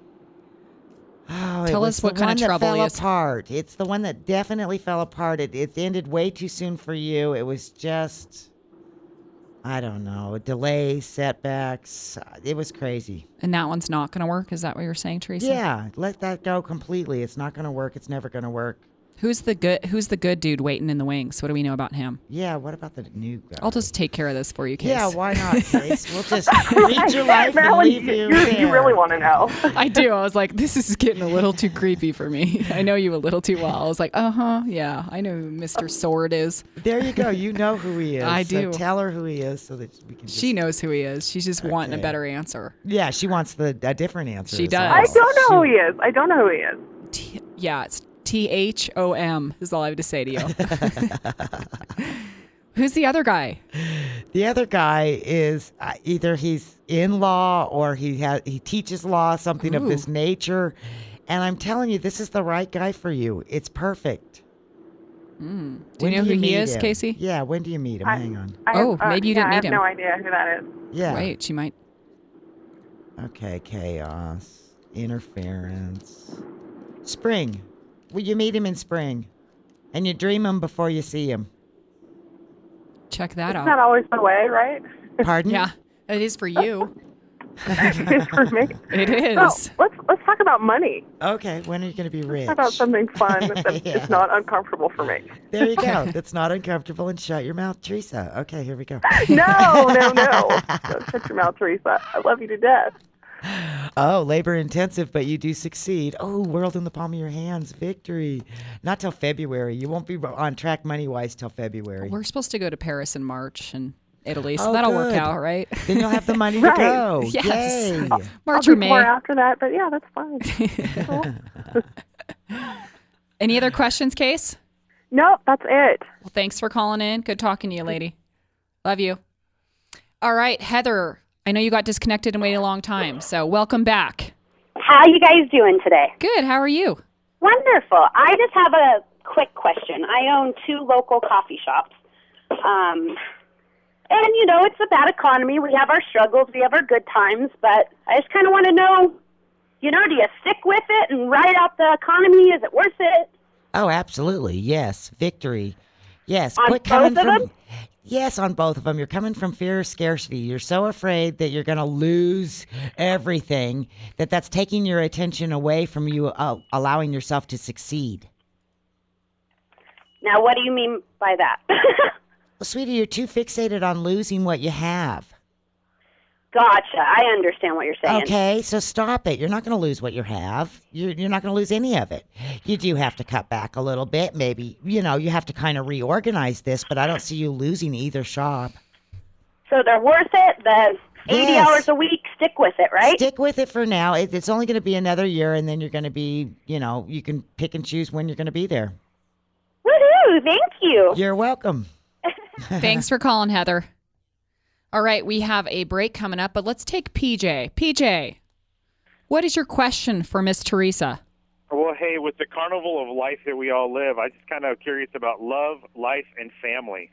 Oh, Tell it us was what the kind one of that trouble fell he is. apart. It's the one that definitely fell apart. It ended way too soon for you. It was just, I don't know, delays, setbacks. It was crazy. And that one's not going to work? Is that what you're saying, Teresa? Yeah, let that go completely. It's not going to work. It's never going to work. Who's the good dude waiting in the wings? What do we know about him? Yeah, what about the new guy? I'll just take care of this for you, Case. Yeah, why not, Case? We'll just read your life and Marilyn, leave you you there. really want to know. I do. I was like, this is getting a little too creepy for me. I know you a little too well. I was like, yeah, I know who Mr. Sword is. There you go. You know who he is. I So do. tell her who he is so that we can just... She knows who he is. She's just wanting a Okay. better answer. Yeah, she wants a different answer. She is does. all. I don't know who he is. I don't know who he is. Yeah, it's THOM is all I have to say to you. Who's the other guy? The other guy is either he's in law or he teaches law, something of this nature. And I'm telling you, this is the right guy for you. It's perfect. Do you When know who he meet is, him? Casey? Yeah, when do you meet him? Hang on. Maybe you didn't I meet have him. no idea who that is. Yeah. Wait, she might. Okay, chaos, interference. Spring. Well, you meet him in spring. And you dream him before you see him. Check that It's out. not always the way, right? Pardon? Yeah, it is for you. It's for me. It is. So, let's talk about money. Okay, when are you going to be rich? Talk about something fun that's Yeah. just not uncomfortable for me. There you go. That's not uncomfortable, and shut your mouth, Teresa. Okay, here we go. No. Don't shut your mouth, Teresa. I love you to death. Oh, labor intensive, but you do succeed. Oh, world in the palm of your hands. Victory. Not till February. You won't be on track money-wise till February. We're supposed to go to Paris in March and Italy, so Oh, that'll work good. out, right? Then you'll have the money to Right. go. Yes. Yay. March I'll or be May. more after that, but yeah, that's fine. Cool. Any other questions, Case? Nope, that's it. Well, thanks for calling in. Good talking to you, lady. Love you. All right, Heather. I know you got disconnected and waited a long time, so welcome back. How you guys doing today? Good. How are you? Wonderful. I just have a quick question. I own 2 local coffee shops. And, it's a bad economy. We have our struggles. We have our good times. But I just kind of want to know You know, do you stick with it and ride out the economy? Is it worth it? Oh, absolutely. Yes. Victory. Yes. On Quit coming both of from. them? Yes, on both of them. You're coming from fear of scarcity. You're so afraid that you're going to lose everything that's taking your attention away from you allowing yourself to succeed. Now, what do you mean by that? Well, sweetie, you're too fixated on losing what you have. Gotcha. I understand what you're saying. Okay, so stop it. You're not going to lose what you have. You're not going to lose any of it. You do have to cut back a little bit. Maybe, you have to kind of reorganize this, but I don't see you losing either shop. So they're worth it? The 80 hours a week, stick with it, right? Stick with it for now. It's only going to be another year, and then you're going to be, you can pick and choose when you're going to be there. Woohoo! Thank you. You're welcome. Thanks for calling, Heather. All right, we have a break coming up, but let's take PJ. PJ, what is your question for Miss Teresa? Well, hey, with the carnival of life that we all live, I just kind of curious about love, life, and family.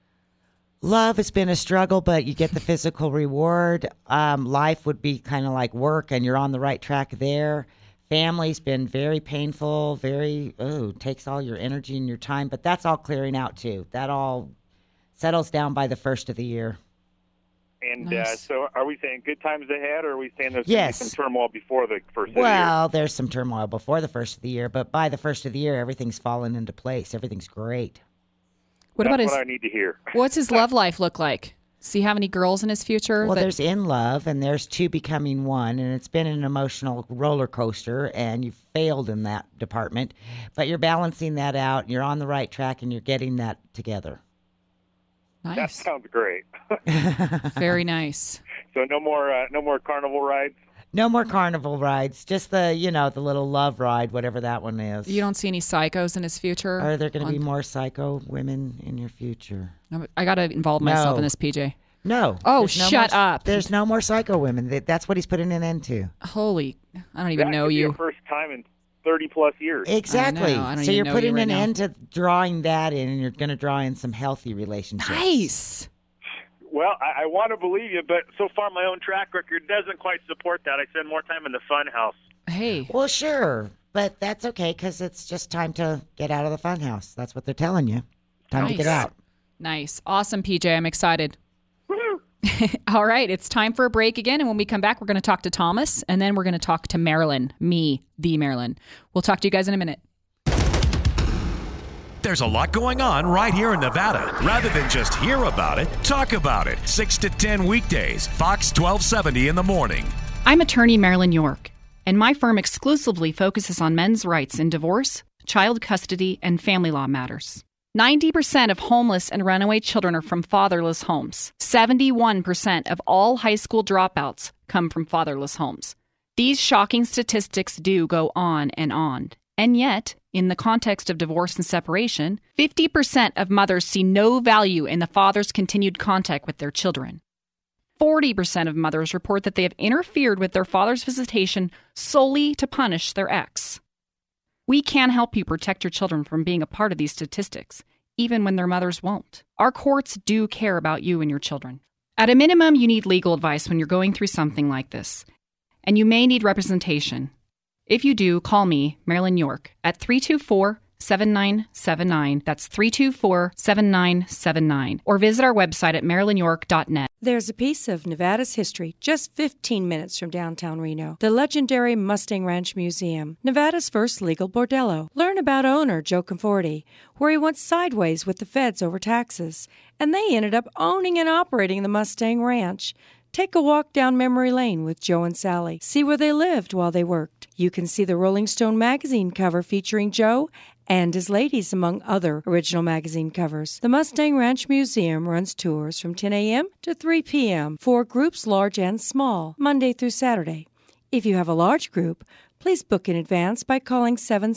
Love has been a struggle, but you get the physical reward. Life would be kind of like work, and you're on the right track there. Family's been very painful, takes all your energy and your time, but that's all clearing out too. That all settles down by the first of the year. And Nice. so are we saying good times ahead, or are we saying there's Yes. going to be some turmoil before the first of the year? Well, there's some turmoil before the first of the year, but by the first of the year, everything's fallen into place. Everything's great. That's what I need to hear. What's his love life look like? Does he have any girls in his future? Well, there's in love, and there's two becoming one, and it's been an emotional roller coaster, and you've failed in that department, but you're balancing that out, and you're on the right track, and you're getting that together. Nice. That sounds great. Very nice. So no more carnival rides? No more carnival rides, just the little love ride, whatever that one is. You don't see any psychos in his future? Are there going to be more psycho women in your future? I got to involve myself No. in this, PJ. No. Oh, There's no shut more- up. There's no more psycho women. That's what he's putting an end to. Holy, I don't even That know could be you. the first time in 30-plus years. Exactly. I don't So even you're know putting you right an now. end to drawing that in, and you're going to draw in some healthy relationships. Nice. Well, I want to believe you, but so far my own track record doesn't quite support that. I spend more time in the fun house. Hey. Well, sure, but that's okay because it's just time to get out of the fun house. That's what they're telling you. Time to get Nice. out. Nice. Awesome, PJ. I'm excited. All right, it's time for a break again. And when we come back, we're going to talk to Thomas, and then we're going to talk to Marilyn, the Marilyn. We'll talk to you guys in a minute. There's a lot going on right here in Nevada. Rather than just hear about it, talk about it. 6 to 10 weekdays, Fox 1270 in the morning. I'm attorney Marilyn York, and my firm exclusively focuses on men's rights in divorce, child custody, and family law matters. 90% of homeless and runaway children are from fatherless homes. 71% of all high school dropouts come from fatherless homes. These shocking statistics do go on. And yet, in the context of divorce and separation, 50% of mothers see no value in the father's continued contact with their children. 40% of mothers report that they have interfered with their father's visitation solely to punish their ex. We can help you protect your children from being a part of these statistics, even when their mothers won't. Our courts do care about you and your children. At a minimum, you need legal advice when you're going through something like this, and you may need representation. If you do, call me, Marilyn York, at 324-7979. That's 324-7979. Or visit our website at marilynyork.net. There's a piece of Nevada's history just 15 minutes from downtown Reno. The legendary Mustang Ranch Museum, Nevada's first legal bordello. Learn about owner Joe Conforti, where he went sideways with the feds over taxes, and they ended up owning and operating the Mustang Ranch. Take a walk down memory lane with Joe and Sally. See where they lived while they worked. You can see the Rolling Stone magazine cover featuring Joe and his ladies, among other original magazine covers. The Mustang Ranch Museum runs tours from 10 a.m. to 3 p.m. for groups large and small, Monday through Saturday. If you have a large group, please book in advance by calling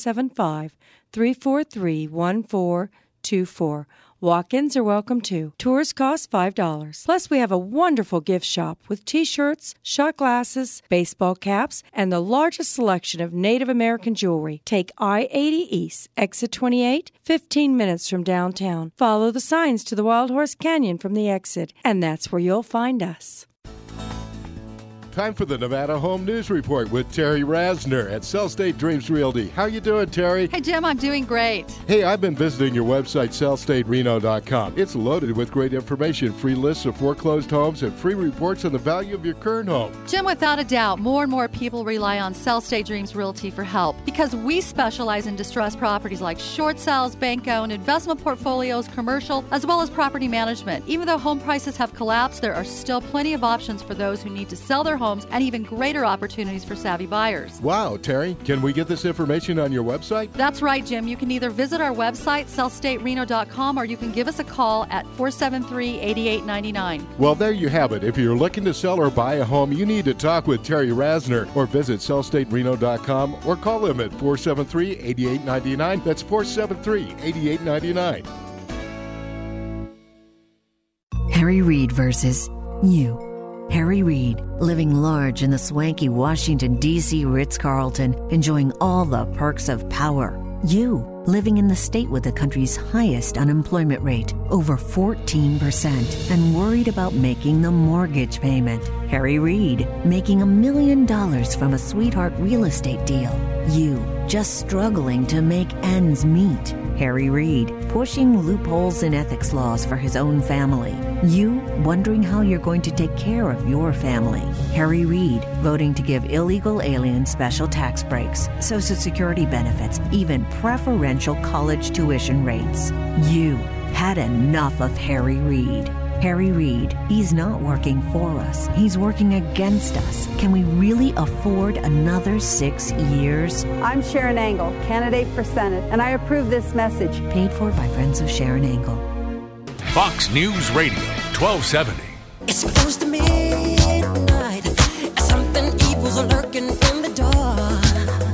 775-343-1424. Walk-ins are welcome too. Tours cost $5. Plus, we have a wonderful gift shop with T-shirts, shot glasses, baseball caps, and the largest selection of Native American jewelry. Take I-80 East, exit 28, 15 minutes from downtown. Follow the signs to the Wild Horse Canyon from the exit, and that's where you'll find us. Time for the Nevada Home News Report with Terry Rasner at Cell State Dreams Realty. How you doing, Terry? Hey, Jim, I'm doing great. Hey, I've been visiting your website, cellstatereno.com. It's loaded with great information, free lists of foreclosed homes, and free reports on the value of your current home. Jim, without a doubt, more and more people rely on Cell State Dreams Realty for help because we specialize in distressed properties like short sales, bank-owned, investment portfolios, commercial, as well as property management. Even though home prices have collapsed, there are still plenty of options for those who need to sell their homes and even greater opportunities for savvy buyers. Wow, Terry, can we get this information on your website? That's right, Jim. You can either visit our website, cellstatereno.com, or you can give us a call at 473-8899. Well, there you have it. If you're looking to sell or buy a home, you need to talk with Terry Rasner or visit cellstatereno.com or call him at 473-8899. That's 473-8899. Harry Reid versus you. Harry Reid, living large in the swanky Washington, D.C. Ritz-Carlton, enjoying all the perks of power. You, living in the state with the country's highest unemployment rate, over 14%, and worried about making the mortgage payment. Harry Reid, making $1 million from a sweetheart real estate deal. You, just struggling to make ends meet. Harry Reid, pushing loopholes in ethics laws for his own family. You, wondering how you're going to take care of your family. Harry Reid, voting to give illegal aliens special tax breaks, Social Security benefits, even preferential college tuition rates. You had enough of Harry Reid. Harry Reid, he's not working for us. He's working against us. Can we really afford another 6 years? I'm Sharon Angle, candidate for Senate, and I approve this message. Paid for by Friends of Sharon Angle. Fox News Radio, 1270. It's close to midnight. Something evil's lurking in the dark.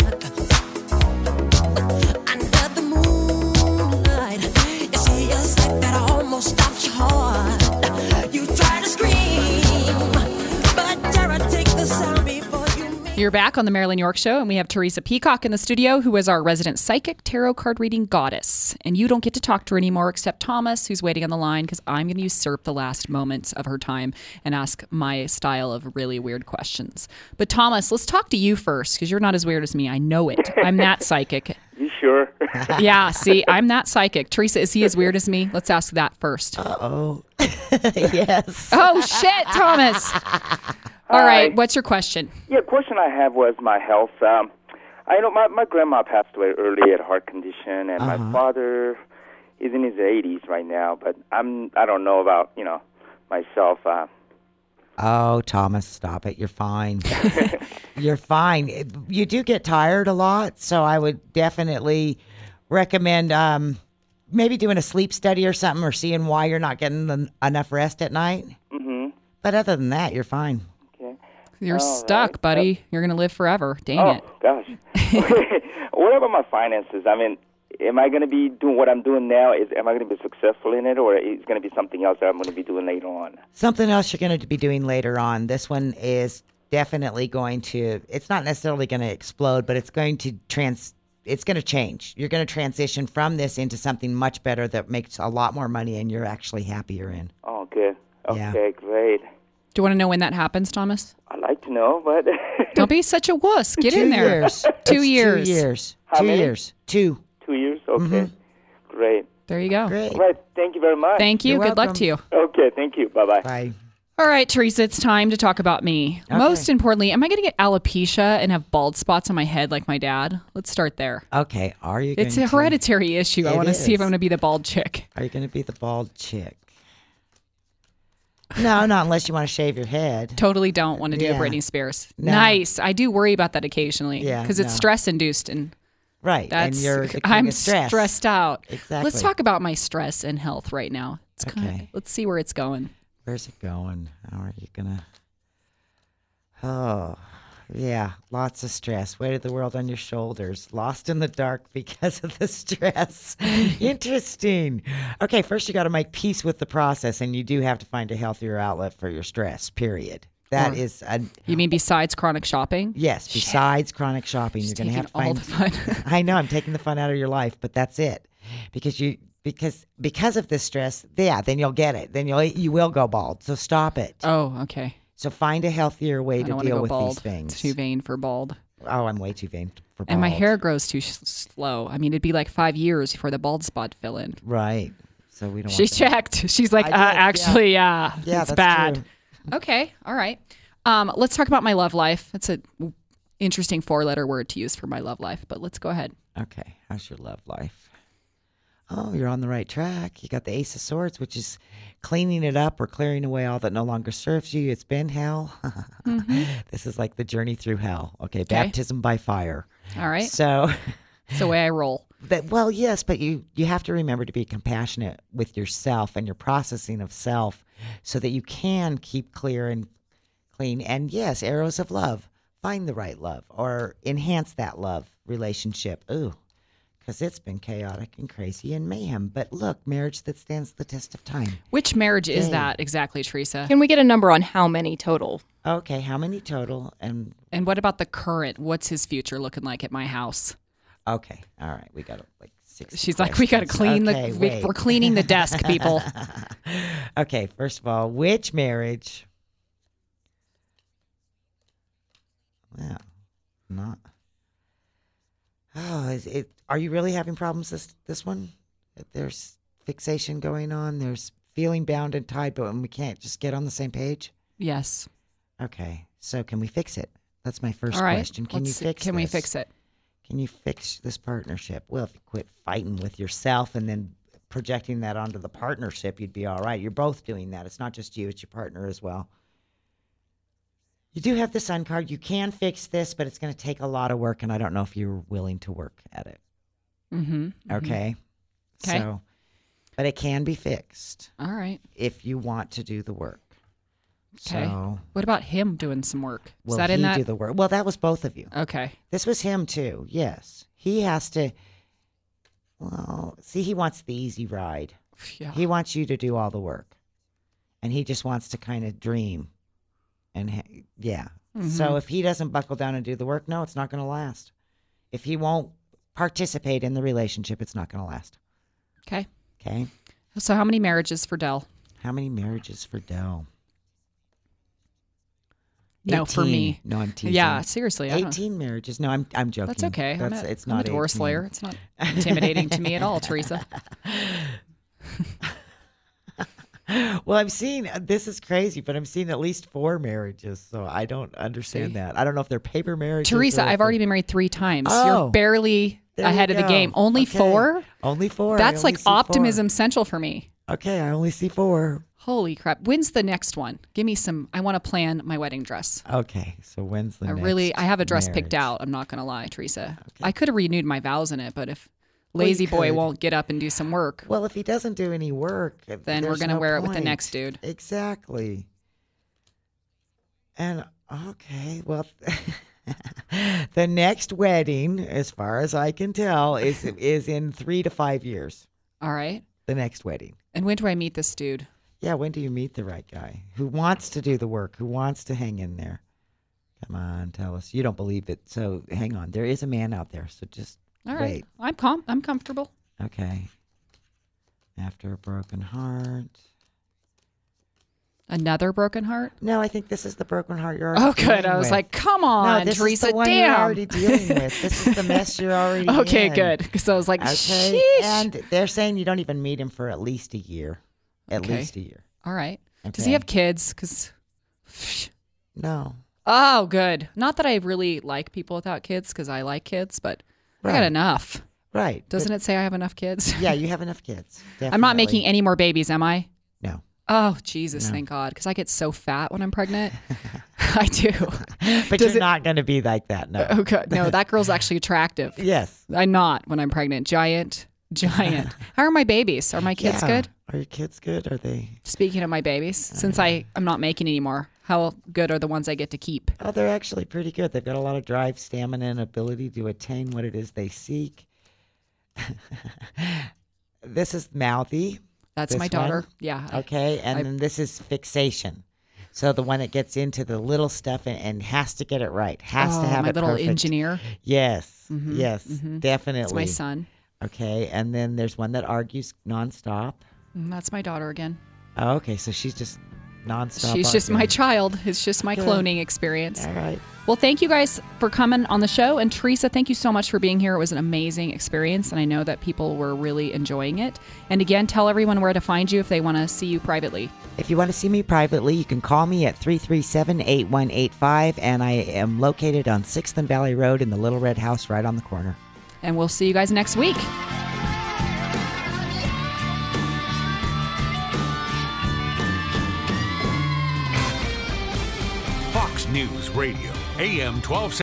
Under the moonlight, it feels like that almost stops your heart. You try to scream, but terror takes the sound before you. You're back on the Marilyn York Show, and we have Teresa Peacock in the studio, who is our resident psychic tarot card reading goddess. And you don't get to talk to her anymore except Thomas, who's waiting on the line, because I'm going to usurp the last moments of her time and ask my style of really weird questions. But Thomas, let's talk to you first, because you're not as weird as me. I know it. I'm that psychic. You sure? Yeah, see, I'm that psychic. Teresa, is he as weird as me? Let's ask that first. Uh-oh. Yes. Oh, shit, Thomas. All right, what's your question? Yeah, question I have was my health. I know my grandma passed away early at heart condition, and my father is in his 80s right now. But I don't know about myself. Oh, Thomas, stop it. You're fine. You're fine. You do get tired a lot, so I would definitely recommend maybe doing a sleep study or something, or seeing why you're not getting enough rest at night. Mm-hmm. But other than that, you're fine. You're stuck, buddy. You're going to live forever. Dang it. Oh, gosh. What about my finances? I mean, am I going to be doing what I'm doing now? Am I going to be successful in it, or is it going to be something else that I'm going to be doing later on? Something else you're going to be doing later on. This one is definitely going to, it's not necessarily going to explode, but it's going to it's going to change. You're going to transition from this into something much better that makes a lot more money and you're actually happier in. Oh, good. Okay, great. Do you want to know when that happens, Thomas? I'd like to know, but... Don't be such a wuss. Get in there. 2 years. 2 years. How 2 many? years. 2. 2 years? Okay. Great. There you go. Great. All right. Thank you very much. Thank you. You're Good luck welcome. to you. Okay. Thank you. Bye-bye. Bye. All right, Teresa, it's time to talk about me. Okay. Most importantly, am I going to get alopecia and have bald spots on my head like my dad? Let's start there. Okay. Are you It's going a hereditary issue. I It want to see if is. I'm going to be the bald chick. Are you going to be the bald chick? No, not unless you want to shave your head. Totally don't want to do a Yeah. Britney Spears. No. Nice. I do worry about that occasionally Yeah, because it's no. stress-induced and Right. that's and you're the king I'm of stress. stressed out. Exactly. Let's talk about my stress and health right now. It's Okay. let's see where it's going. Where's it going? How are you going to... Oh, yeah. Lots of stress. Weight of the world on your shoulders. Lost in the dark because of the stress. Interesting. Okay, first you got to make peace with the process, and you do have to find a healthier outlet for your stress, period. That is a... You mean besides chronic shopping? Yes, besides chronic shopping, Just you're going to have to taking find... all the fun. I know, I'm taking the fun out of your life, but that's it. Because of this stress, yeah, then you'll get it. Then you will go bald. So stop it. Oh, okay. So find a healthier way I to don't want to deal go with bald. these things. It's too vain for bald. Oh, I'm way too vain for bald. And my hair grows too slow. I mean, it'd be like 5 years before the bald spot fill in. Right. So we don't She want that. checked. She's like, I did, actually, yeah, it's that's bad. true. Okay. All right. Let's talk about my love life. It's an interesting 4-letter word to use for my love life, but let's go ahead. Okay. How's your love life? Oh, you're on the right track. You got the Ace of Swords, which is cleaning it up or clearing away all that no longer serves you. It's been hell. This is like the journey through hell. Okay. Baptism by fire. All right. So it's the way I roll. Well, yes, but you have to remember to be compassionate with yourself and your processing of self so that you can keep clear and clean. And yes, arrows of love. Find the right love or enhance that love relationship. Ooh, because it's been chaotic and crazy and mayhem. But look, marriage that stands the test of time. Which marriage is that exactly, Teresa? Can we get a number on how many total? Okay, how many total? And what about the current? What's his future looking like at my house? Okay, all right, we got like 6. She's like, we got to clean we're cleaning the desk, people. Okay, first of all, which marriage? Well, not. Oh, are you really having problems this one? There's fixation going on. There's feeling bound and tied, but we can't just get on the same page? Yes. Okay, so can we fix it? That's my first All right. question. Can you fix Can we this? fix it? Can you fix this partnership? Well, if you quit fighting with yourself and then projecting that onto the partnership, you'd be all right. You're both doing that. It's not just you, it's your partner as well. You do have the Sun card. You can fix this, but it's going to take a lot of work, and I don't know if you're willing to work at it. Mm-hmm. Okay? Okay. So, but it can be fixed. All right. If you want to do the work. Okay. So, what about him doing some work? Is will that in he that? do the work? Well, that was both of you. Okay. This was him too. Yes. He has to. Well, see, he wants the easy ride. Yeah. He wants you to do all the work. And he just wants to kind of dream. And yeah. Mm-hmm. So if he doesn't buckle down and do the work, no, it's not going to last. If he won't participate in the relationship, it's not going to last. Okay. Okay. So how many marriages for Dell? How many marriages for Dell? No, for me. No, I'm teasing. Yeah, seriously. 18 marriages. No, I'm joking. That's okay. It's I'm not a divorce 18. lawyer. It's not intimidating to me at all, Teresa. Well, I'm seeing, this is crazy, but I'm seeing at least 4 marriages, so I don't understand that. I don't know if they're paper marriages. Teresa, or I've already been married 3 times. Oh, You're barely ahead of the game. Only 4? Only 4. That's like optimism central for me. Okay, I only see 4. Holy crap. When's the next one? Give me some. I want to plan my wedding dress. Okay, so when's the next I have a dress picked marriage? out. I'm not going to lie, Teresa. I could have renewed my vows in it, but if Well, you lazy boy could. won't get up and do some work, Well, if he doesn't do any work, then we're there's going to no wear it with the point. next dude. Exactly. And, okay, well, the next wedding, as far as I can tell, is in 3 to 5 years. All right. The next wedding. And when do I meet this dude? Yeah, when do you meet the right guy who wants to do the work, who wants to hang in there? Come on, tell us. You don't believe it, so hang on. There is a man out there, so just All right. wait. I'm comfortable. Okay. After a broken heart. Another broken heart? No, I think this is the broken heart you're already Oh, good. dealing I was with. like, come on, no, this Teresa, is the one damn. you're already dealing with. This is the mess you're already Okay, in. good. Because I was like, Okay, sheesh. and they're saying you don't even meet him for at least a year. At Okay. least a year. All right. Does Okay. he have kids? Because No. Oh, good. Not that I really like people without kids because I like kids, but I got Right. enough. Right. Doesn't it say I have enough kids? Yeah, you have enough kids. I'm not Definitely. making any more babies, am I? No. Oh, Jesus, No. thank God. Because I get so fat when I'm pregnant. I do. But Does you're not going to be like that, no. Oh, God. No, that girl's actually attractive. Yes. I'm not when I'm pregnant. Giant. How are my babies? Are my kids Yeah. good? Are your kids good? Are they? Speaking of my babies, since I'm not making anymore, how good are the ones I get to keep? Oh, they're actually pretty good. They've got a lot of drive, stamina, and ability to attain what it is they seek. This is mouthy. That's this my daughter. one. Yeah. Okay, and then this is fixation. So the one that gets into the little stuff and has to get it right, has to have my it little perfect. engineer. Yes, Mhm, yes, mhm. definitely. It's my son. Okay, and then there's one that argues nonstop. That's my daughter again. Oh, okay, so she's just nonstop. She's just my arguing. child. It's just my Good. cloning experience. All right. Well, thank you guys for coming on the show. And Teresa, thank you so much for being here. It was an amazing experience, and I know that people were really enjoying it. And again, tell everyone where to find you if they want to see you privately. If you want to see me privately, you can call me at 337-8185, and I am located on 6th and Valley Road in the Little Red House right on the corner. And we'll see you guys next week. Fox News Radio, AM 1270.